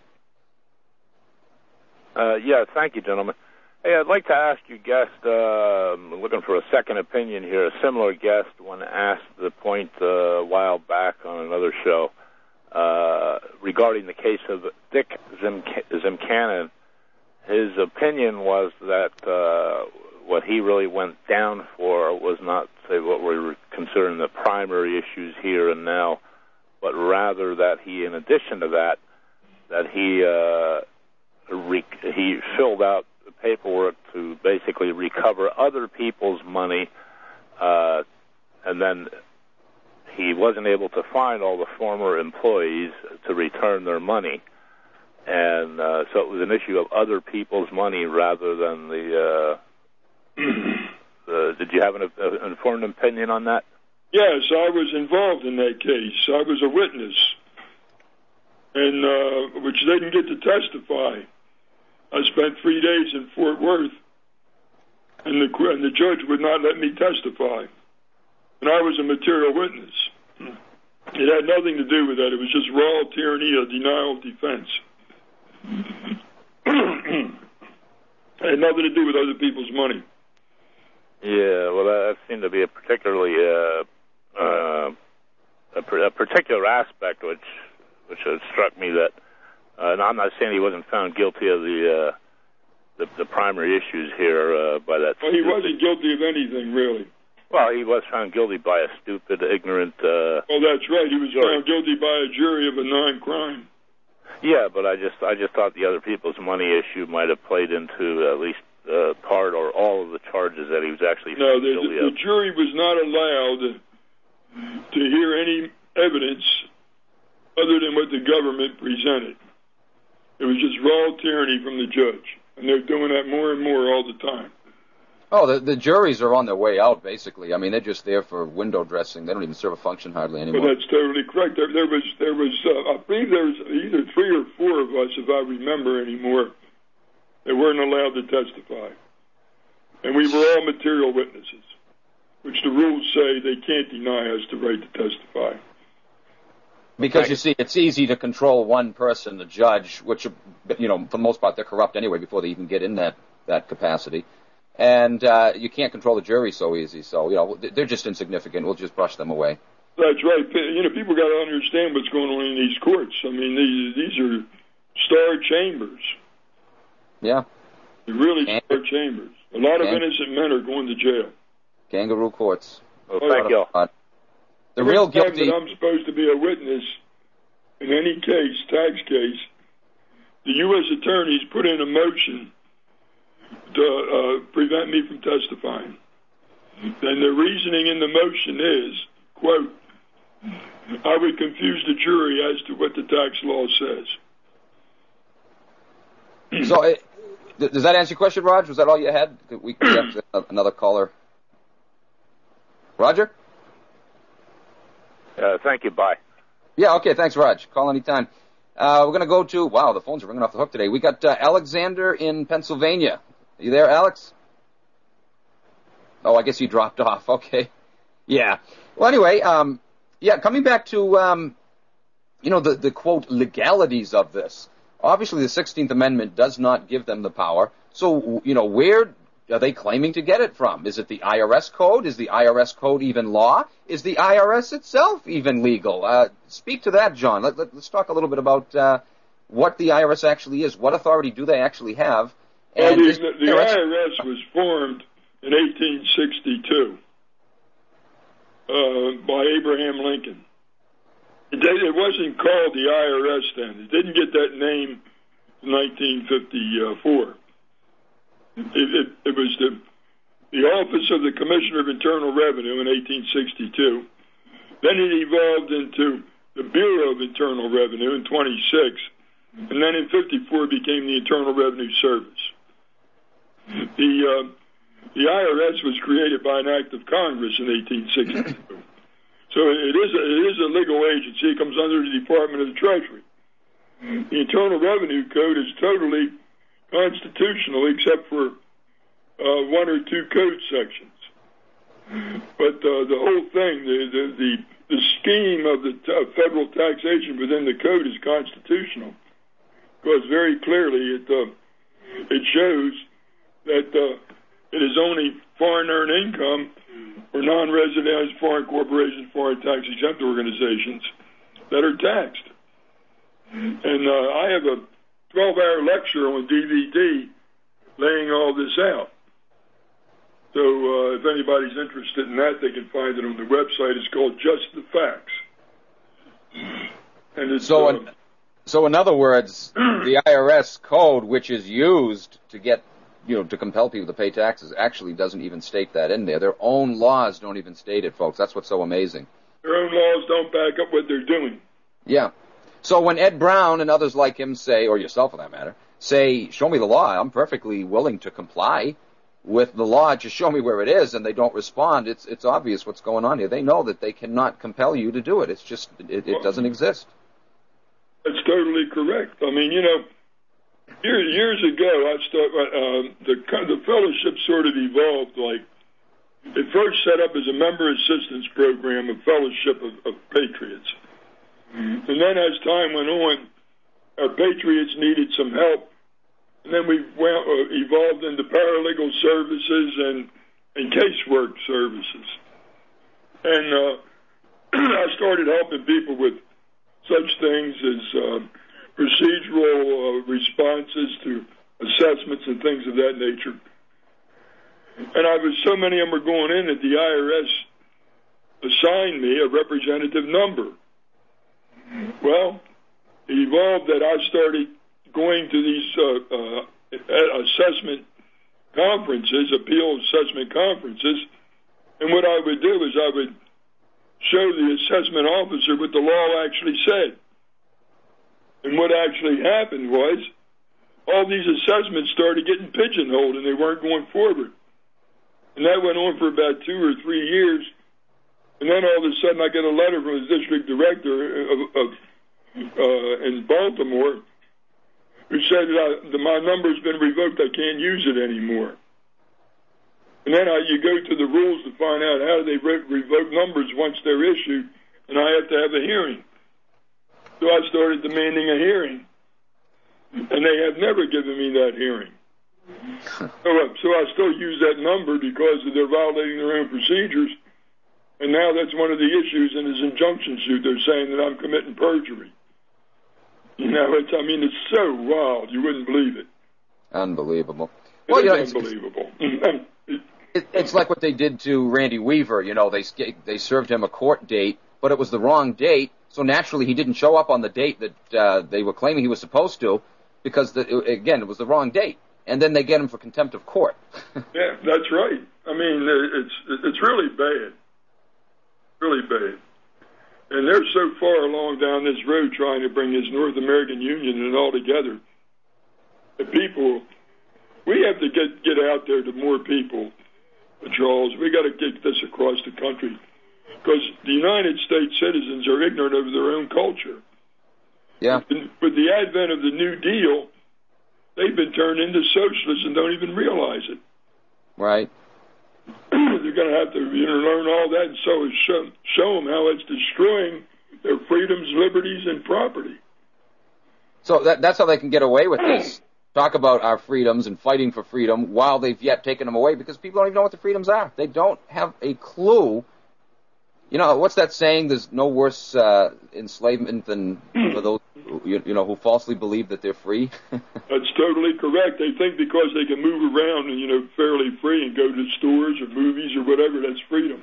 Uh, yeah, thank you, gentlemen. Hey, I'd like to ask you, guest, uh, I'm looking for a second opinion here. A similar guest, when asked the point uh, a while back on another show uh, regarding the case of Dick Zimk- Zimkanin. His opinion was that uh, what he really went down for was not, say, what we're considering the primary issues here and now, but rather that he, in addition to that, that he uh, re- he filled out the paperwork to basically recover other people's money, uh, and then he wasn't able to find all the former employees to return their money. And uh, so it was an issue of other people's money rather than the... Uh, uh, did you have an, uh, an informed opinion on that? Yes, I was involved in that case. I was a witness, and uh, which didn't get to testify. I spent three days in Fort Worth, and the, and the judge would not let me testify. And I was a material witness. It had nothing to do with that. It was just raw tyranny, a denial of defense. It had nothing to do with other people's money. Yeah, well, that seemed to be a particularly uh, uh, a, a particular aspect which which has struck me that, uh, and I'm not saying he wasn't found guilty of the uh, the, the primary issues here uh, by that. Well, he wasn't guilty of anything, really. Well, he was found guilty by a stupid, ignorant. Uh, oh, that's right. He was jury. found guilty by a jury of a non-crime. Yeah, but I just I just thought the other people's money issue might have played into at least uh, part or all of the charges that he was actually no, found the, guilty the, of. the jury was not allowed to hear any evidence other than what the government presented. It was just raw tyranny from the judge, and they're doing that more and more all the time. Oh, the, the juries are on their way out, basically. I mean, they're just there for window dressing. They don't even serve a function hardly anymore. Well, that's totally correct. There, there was, there was, uh, I believe there was either three or four of us, if I remember anymore, that weren't allowed to testify. And we were all material witnesses, which the rules say they can't deny us the right to testify. Because, Right. you see, it's easy to control one person, the judge, which, you know, for the most part, they're corrupt anyway before they even get in that, that capacity. And uh, you can't control the jury so easy. So, you know, they're just insignificant. We'll just brush them away. That's right. You know, people got to understand what's going on in these courts. I mean, these, these are star chambers. Yeah. They're really Can- star chambers. A lot of Can- innocent men are going to jail. Kangaroo courts. Well, thank you. Uh, the Every real time guilty... that I'm supposed to be a witness in any case, tax case, the U S attorneys put in a motion to uh, prevent me from testifying. And the reasoning in the motion is, quote, I would confuse the jury as to what the tax law says. So, it, does that answer your question, Roger? Was that all you had? We can get another caller. Roger? Uh, thank you. Bye. Yeah, okay, thanks, Raj. Call anytime. Uh, we're going to go to, wow, the phones are ringing off the hook today. We got uh, Alexander in Pennsylvania. Are you there, Alex? Oh, I guess you dropped off. Okay. Yeah. Well, anyway, um, yeah, coming back to, um, you know, the, the, quote, legalities of this. Obviously, the sixteenth Amendment does not give them the power. So, you know, where are they claiming to get it from? Is it the I R S code? Is the I R S code even law? Is the I R S itself even legal? Uh, speak to that, John. Let, let, let's talk a little bit about uh, what the I R S actually is. What authority do they actually have? Well, And the, is the, the I R S was formed in eighteen sixty-two uh, by Abraham Lincoln. It, it wasn't called the I R S then. It didn't get that name in nineteen fifty-four. It, it, it was the, the Office of the Commissioner of Internal Revenue in eighteen sixty-two. Then it evolved into the Bureau of Internal Revenue in twenty-six. And then in fifty-four it became the Internal Revenue Service. The, uh, the I R S was created by an act of Congress in eighteen sixty-two. So it is, a, it is a legal agency. It comes under the Department of the Treasury. The Internal Revenue Code is totally constitutional except for uh, one or two code sections. But uh, the whole thing, the, the, the, the scheme of the t- federal taxation within the code is constitutional. Because very clearly it, uh, it shows that uh, it is only foreign earned income or non-resident foreign corporations, foreign tax-exempt organizations that are taxed. And uh, I have a twelve-hour lecture on D V D laying all this out. So uh, if anybody's interested in that, they can find it on the website. It's called Just the Facts. And it's, So, uh, in, so in other words, the I R S code, which is used to get, you know, to compel people to pay taxes, actually doesn't even state that in there. Their own laws don't even state it, folks. That's what's so amazing. their own laws don't back up what they're doing. Yeah. So when Ed Brown and others like him say, or yourself for that matter, say, show me the law, I'm perfectly willing to comply with the law, just show me where it is, and they don't respond, it's it's obvious what's going on here. They know that they cannot compel you to do it. It's just, it, it doesn't exist. That's totally correct. I mean, you know, years, years ago, I started, uh, the, the fellowship sort of evolved like, it first set up as a member assistance program, a fellowship of, of patriots. And then as time went on, our patriots needed some help. And then we went, uh, evolved into paralegal services and, and casework services. And uh, I started helping people with such things as um, procedural uh, responses to assessments and things of that nature. And I was so many of them were going in that the I R S assigned me a representative number. Well, it evolved that I started going to these uh, uh, assessment conferences, appeal assessment conferences, and what I would do is I would show the assessment officer what the law actually said. And what actually happened was all these assessments started getting pigeonholed and they weren't going forward. And that went on for about two or three years. And then all of a sudden I get a letter from the district director of, of uh, in Baltimore who said that, I, that my number's been revoked. I can't use it anymore. And then I, you go to the rules to find out how they re- revoke numbers once they're issued, and I have to have a hearing. So I started demanding a hearing, and they have never given me that hearing. so, uh, so I still use that number because they're violating their own procedures, and now that's one of the issues in this injunction suit. They're saying that I'm committing perjury. You know, it's, I mean, it's so wild, you wouldn't believe it. Unbelievable. It well, is you know, it's, unbelievable. it, it's like what they did to Randy Weaver. You know, they they served him a court date, but it was the wrong date, so naturally he didn't show up on the date that uh, they were claiming he was supposed to, because, the, again, it was the wrong date. And then they get him for contempt of court. Yeah, that's right. I mean, it's it's really bad. Really bad. And they're so far along down this road trying to bring this North American Union and all together. The people, we have to get, get out there to more people, Charles. We got to get this across the country. Because the United States citizens are ignorant of their own culture. Yeah. And with the advent of the New Deal, they've been turned into socialists and don't even realize it. Right. They're going to have to you know, learn all that and so show, show them how it's destroying their freedoms, liberties, and property. So that, that's how they can get away with this. Talk about our freedoms and fighting for freedom while they've yet taken them away, because people don't even know what the freedoms are. They don't have a clue. You know, what's that saying? There's no worse uh, enslavement than for those you, you know who falsely believe that they're free. That's totally correct. They think because they can move around and you know fairly free and go to stores or movies or whatever, that's freedom.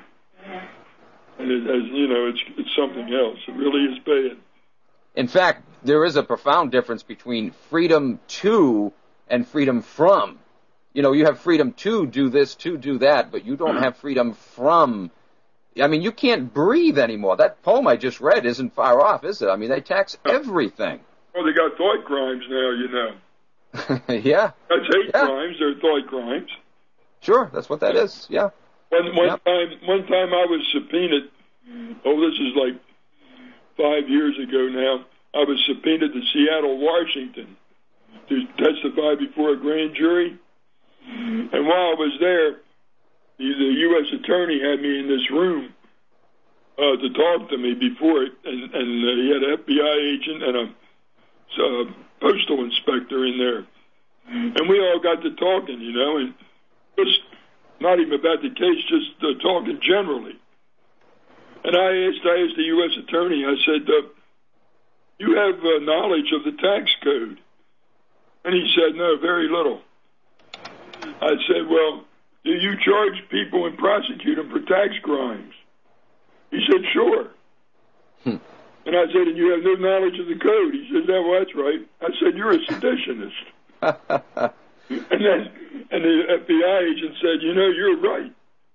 And it has, you know, it's it's something else. It really is bad. In fact, there is a profound difference between freedom to and freedom from. You know, you have freedom to do this, to do that, but you don't have freedom from. I mean, you can't breathe anymore. That poem I just read isn't far off, is it? I mean, they tax everything. Well, they got thought crimes now, you know. Yeah. That's hate yeah. crimes. They're thought crimes. Sure, that's what that is. Yeah. One, one yep. time, one time I was subpoenaed. Oh, this is like five years ago now. I was subpoenaed to Seattle, Washington, to testify before a grand jury. And while I was there, the U S attorney had me in this room uh, to talk to me before it, and, and uh, he had an F B I agent and a, a postal inspector in there. And we all got to talking, you know, and just not even about the case, just uh, talking generally. And I asked, I asked the U S attorney, I said, uh, you have uh, knowledge of the tax code? And he said, no, very little. I said, well, do you charge people and prosecute them for tax crimes? He said, sure. Hmm. And I said, and you have no knowledge of the code? He said, no, well, that's right. I said, you're a seditionist. and then and the F B I agent said, you know, you're right.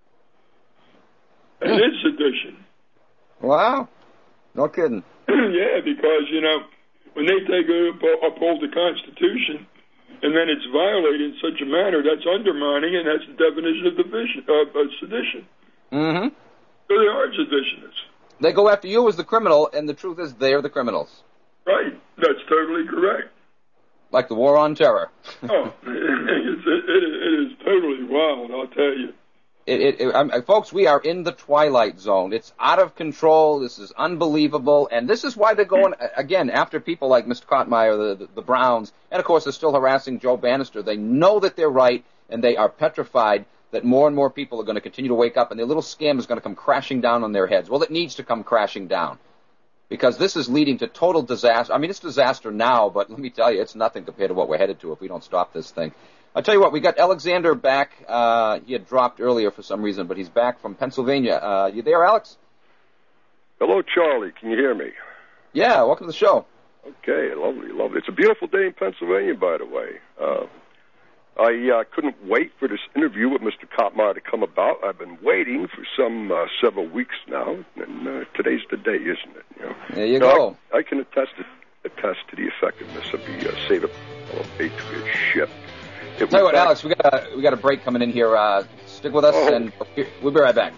It is sedition. Wow. No kidding. Yeah, because, you know, when they take up, uphold the Constitution, and then it's violated in such a manner, that's undermining, and that's the definition of division, uh, of sedition. Mm-hmm. So they are seditionists. They go after you as the criminal, and the truth is they're the criminals. Right. That's totally correct. Like the war on terror. Oh, it, it, it, it is totally wild, I'll tell you. It, it, it, um, folks, we are in the twilight zone. It's out of control. This is unbelievable. And this is why they're going, again, after people like Mister Kottmeyer, the, the, the Browns, and, of course, they're still harassing Joe Bannister. They know that they're right, and they are petrified that more and more people are going to continue to wake up and their little scam is going to come crashing down on their heads. Well, it needs to come crashing down because this is leading to total disaster. I mean, it's disaster now, but let me tell you, it's nothing compared to what we're headed to if we don't stop this thing. I'll tell you what, we got Alexander back. Uh, he had dropped earlier for some reason, but he's back from Pennsylvania. Uh, you there, Alex? Hello, Charlie. Can you hear me? Yeah, welcome to the show. Okay, lovely, lovely. It's a beautiful day in Pennsylvania, by the way. Uh, I uh, couldn't wait for this interview with Mister Kottmeyer to come about. I've been waiting for some uh, several weeks now, and uh, today's the day, isn't it? You know? There you, you know, go. I, I can attest to, attest to the effectiveness of the uh, Save a Patriot ship. It Tell you what, back... Alex, we got a, we got a break coming in here. Uh, stick with us, oh. and we'll be right back.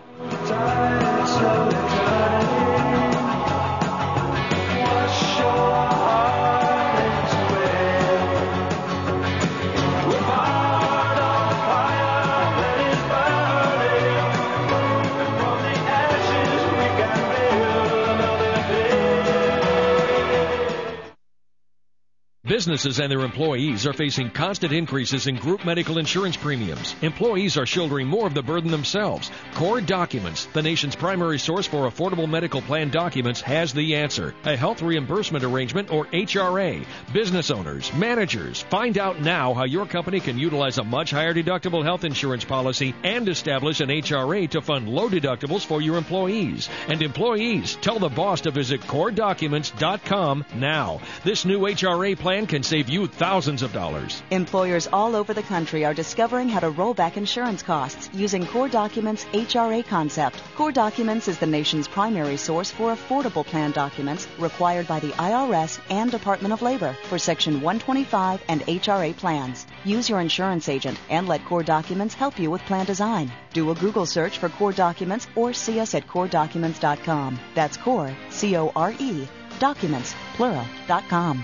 Businesses and their employees are facing constant increases in group medical insurance premiums. Employees are shouldering more of the burden themselves. Core Documents, the nation's primary source for affordable medical plan documents, has the answer. A health reimbursement arrangement, or H R A. Business owners, managers, find out now how your company can utilize a much higher deductible health insurance policy and establish an H R A to fund low deductibles for your employees. And employees, tell the boss to visit core documents dot com now. This new H R A plan can save you thousands of dollars. Employers all over the country are discovering how to roll back insurance costs using Core Documents' H R A concept. Core Documents is the nation's primary source for affordable plan documents required by the I R S and Department of Labor for Section one twenty-five and H R A plans. Use your insurance agent and let Core Documents help you with plan design. Do a Google search for Core Documents or see us at core documents dot com. That's Core, C O R E, documents, plural, dot com.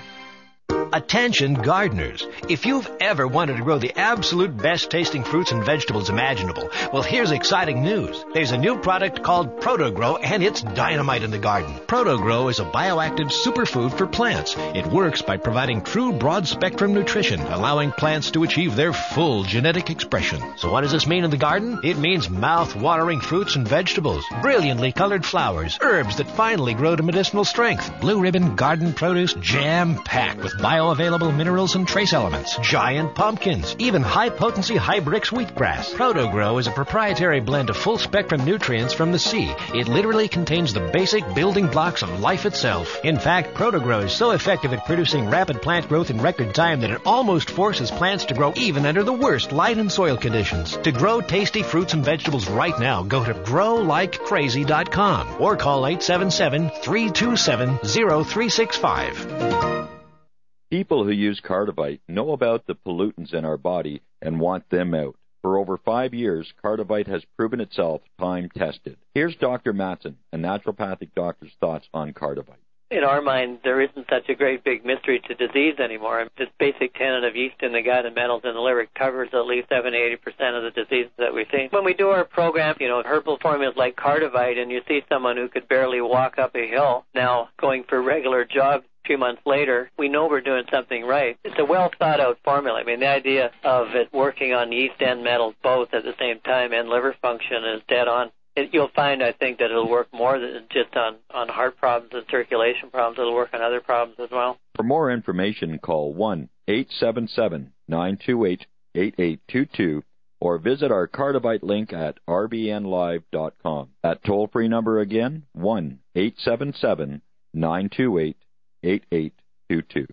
Attention gardeners. If you've ever wanted to grow the absolute best tasting fruits and vegetables imaginable, well, here's exciting news. There's a new product called ProtoGrow, and it's dynamite in the garden. ProtoGrow is a bioactive superfood for plants. It works by providing true broad-spectrum nutrition, allowing plants to achieve their full genetic expression. So what does this mean in the garden? It means mouth-watering fruits and vegetables, brilliantly colored flowers, herbs that finally grow to medicinal strength, blue ribbon garden produce jam-packed with bioavailable minerals and trace elements, giant pumpkins, even high-potency Hybrix wheatgrass. ProtoGrow is a proprietary blend of full-spectrum nutrients from the sea. It literally contains the basic building blocks of life itself. In fact, ProtoGrow is so effective at producing rapid plant growth in record time that it almost forces plants to grow even under the worst light and soil conditions. To grow tasty fruits and vegetables right now, go to grow like crazy dot com or call eight seven seven, three two seven, zero three six five. People who use Cardivite know about the pollutants in our body and want them out. For over five years, Cardivite has proven itself time-tested. Here's Doctor Matson, a naturopathic doctor's thoughts on Cardivite. In our mind, there isn't such a great big mystery to disease anymore. This basic tenet of yeast in the gut and metals in the liver covers at least seventy to eighty percent of the diseases that we see. When we do our program, you know, herbal formulas like Cardivite, and you see someone who could barely walk up a hill now going for regular jogs a few months later, we know we're doing something right. It's a well-thought-out formula. I mean, the idea of it working on yeast and metals both at the same time and liver function is dead on. It, you'll find, I think, that it'll work more than just on, on heart problems and circulation problems. It'll work on other problems as well. For more information, call one eight seven seven, nine two eight, eight eight two two or visit our Cardivite link at r b n live dot com. That toll-free number again, one eight seven seven, nine two eight, eight eight two two.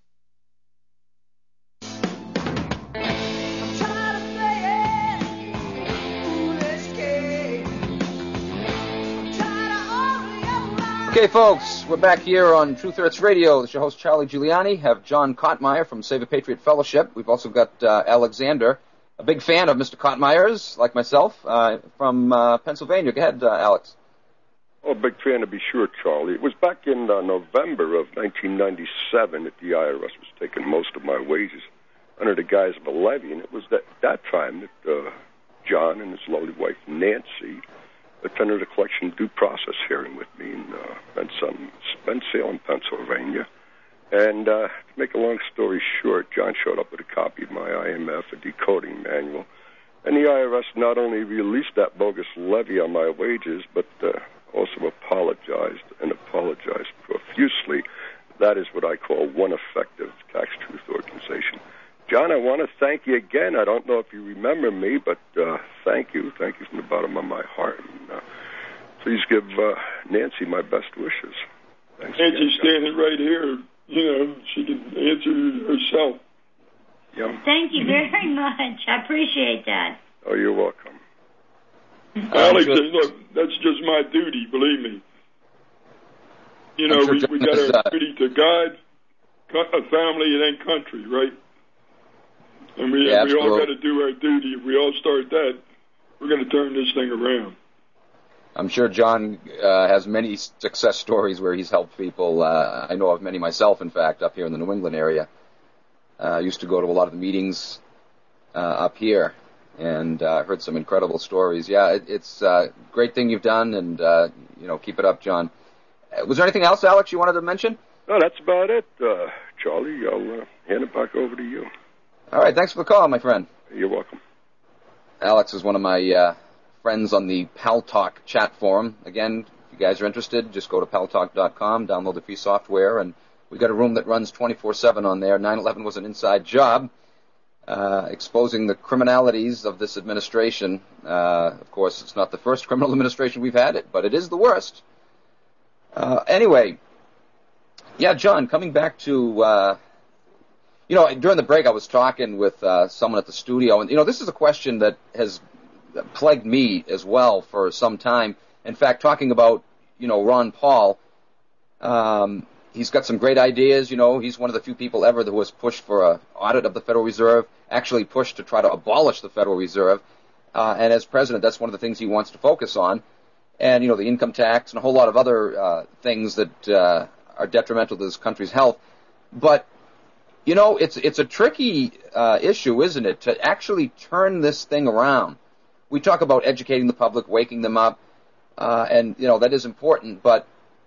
Okay, folks, we're back here on Truth Hurts Radio. This is your host, Charlie Giuliani. Have John Kottmeyer from Save a Patriot Fellowship. We've also got uh, Alexander, a big fan of Mister Kottmeyer's, like myself, uh, from uh, Pennsylvania. Go ahead, uh, Alex. Oh, big fan to be sure, Charlie. It was back in uh, November of nineteen ninety-seven that the I R S was taking most of my wages under the guise of a levy, and it was that, that time that uh, John and his lovely wife, Nancy, attended a collection due process hearing with me in uh, Bensalem, Pennsylvania. And uh, to make a long story short, John showed up with a copy of my I M F, a decoding manual, And the I R S not only released that bogus levy on my wages, but uh, also apologized and apologized profusely. That is what I call one effective tax truth organization. John, I want to thank you again. I don't know if you remember me, but uh, thank you. Thank you from the bottom of my heart. And, uh, please give uh, Nancy my best wishes. Thanks Nancy's again, standing right here. You know, she can answer herself. Yeah. Thank you very much. I appreciate that. Oh, you're welcome. Alex, look, that's just my duty, believe me. You know, sure we, we got is, our uh, duty to God, co- a family, and then country, right? And we, Yeah, we all absolutely. got to do our duty. If we all start that, we're going to turn this thing around. I'm sure John uh, has many success stories where he's helped people. Uh, I know of many myself, in fact, up here in the New England area. Uh, I used to go to a lot of the meetings uh, up here and uh, heard some incredible stories. Yeah, it, it's a great thing you've done, and, uh, you know, keep it up, John. Uh, was there anything else, Alex, you wanted to mention? No, that's about it, uh, Charlie. I'll uh, hand it back over to you. All right, thanks for the call, my friend. You're welcome. Alex is one of my uh, friends on the Pal Talk chat forum. Again, if you guys are interested, just go to pal talk dot com, download the free software, and we've got a room that runs twenty-four seven on there. nine eleven was an inside job, uh, exposing the criminalities of this administration. Uh, of course, it's not the first criminal administration we've had it, but it is the worst. Uh, anyway, yeah, John, coming back to... Uh, You know, during the break, I was talking with uh, someone at the studio, and, you know, this is a question that has plagued me as well for some time. In fact, talking about, you know, Ron Paul, um, he's got some great ideas. You know, he's one of the few people ever who has pushed for an audit of the Federal Reserve, actually pushed to try to abolish the Federal Reserve. Uh, and as president, that's one of the things he wants to focus on. And, you know, the income tax and a whole lot of other uh, things that uh, are detrimental to this country's health. But you know, it's it's a tricky uh, issue, isn't it, to actually turn this thing around. We talk about educating the public, waking them up, uh, and, you know, that is important. But,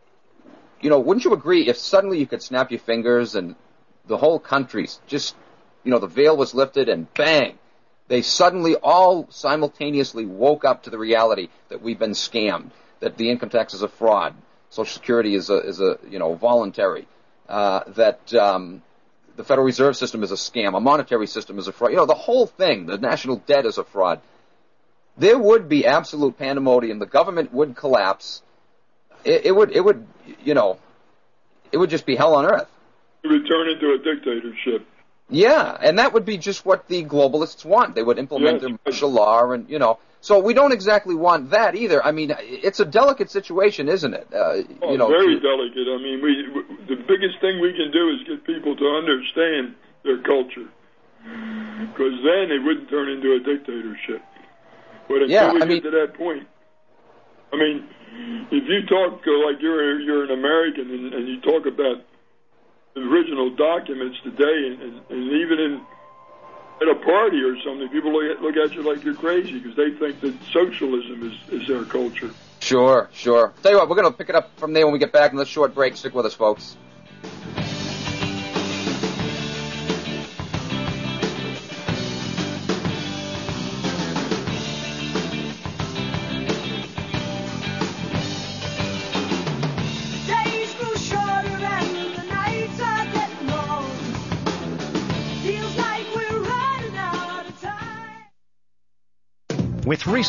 you know, wouldn't you agree if suddenly you could snap your fingers and the whole country just, you know, the veil was lifted and bang, they suddenly all simultaneously woke up to the reality that we've been scammed, that the income tax is a fraud, Social Security is a, is a you know, voluntary, uh, that... Um, the Federal Reserve System is a scam. A monetary system is a fraud. You know, the whole thing, the national debt is a fraud. There would be absolute pandemonium. The government would collapse. It, it would, it would, you know, it would just be hell on earth. It would turn into a dictatorship. Yeah, and that would be just what the globalists want. They would implement Yes. their martial law and, you know. So we don't exactly want that either. I mean, it's a delicate situation, isn't it? Uh, Oh, you know, very to- delicate. I mean, we, we the biggest thing we can do is get people to understand their culture, because then it wouldn't turn into a dictatorship. But until Yeah, we I get mean- to that point, I mean, if you talk uh, like you're you're an American and, and you talk about the original documents today, and, and, and even in at a party or something, people look at, look at you like you're crazy because they think that socialism is, is their culture. Sure, sure. Tell you what, we're going to pick it up from there when we get back in this short break. Stick with us, folks. Days grew shorter and the nights are getting long. Feels like we're running out of time. With recent